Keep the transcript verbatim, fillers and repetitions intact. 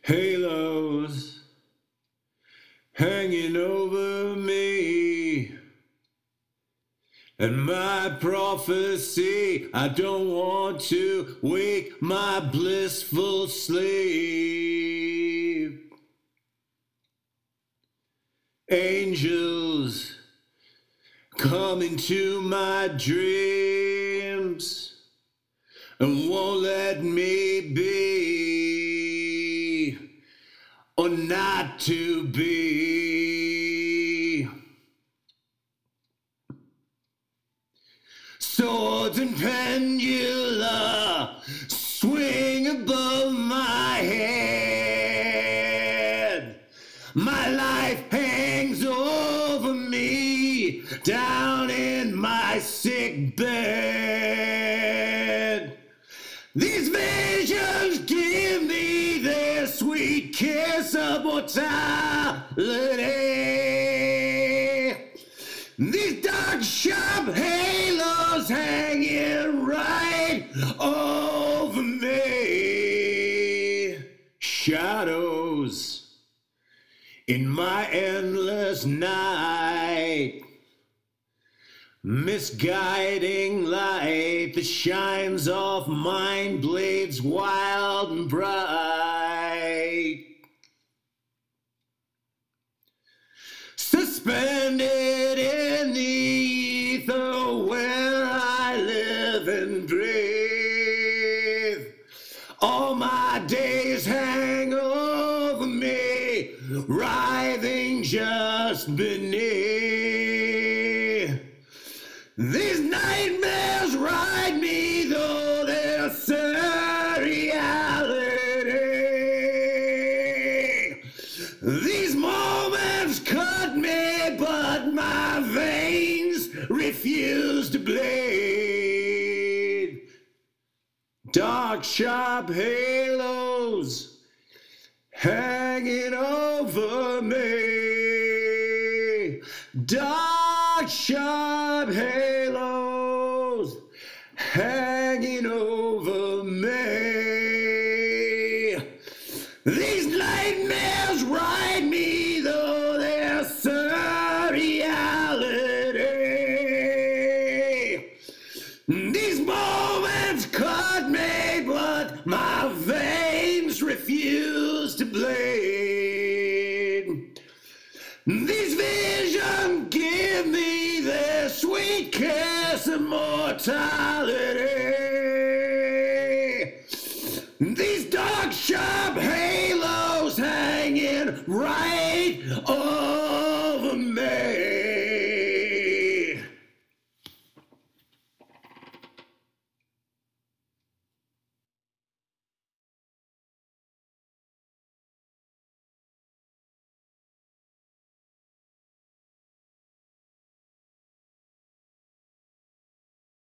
Halos hanging over me, and my prophecy, I don't want to wake my blissful sleep. Angels come into my dreams and won't let me be or not to be. Swords and pendula swing above my head. My life hangs over me down in my sick bed. These visions give me their sweet kiss of mortality. These dark, sharp halos hanging right over me. Shadows in my endless night. Misguiding light that shines off mind blades wild and bright. Suspended in the ether where I live and breathe. All my days hang over me, writhing just beneath. These nightmares ride me, though they're surreality. These moments cut me, but my veins refuse to bleed. Dark, sharp halos hanging over me. Dark, sharp halos hanging over me. These nightmares ride me, though they're surreality. These moments cut me, but my veins refuse to bleed. These visions give me their sweet kiss of mortality. These dark, sharp halos hanging right on